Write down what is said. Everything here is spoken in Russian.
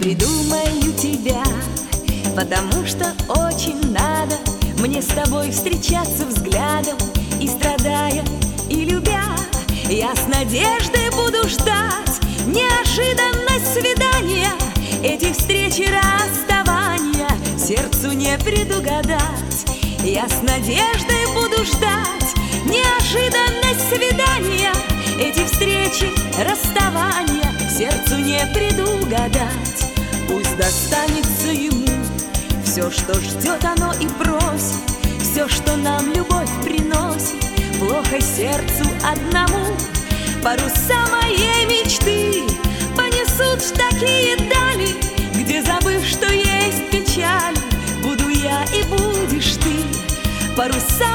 придумаю тебя, потому что очень надо мне с тобой встречаться взглядом, и страдая, и любя, я с надеждой буду ждать неожиданность свидания. Эти встречи, расставания сердцу не предугадать. Я с надеждой буду ждать неожиданность свидания. Эти встречи, расставания сердцу не предугадать. Пусть достанется ему все, что ждет оно и просит, все, что нам любовь приносит. Плохо сердцу одному, паруса моей мечты понесут в такие дали, где, забыв, что есть печаль, буду я и будешь ты. Паруса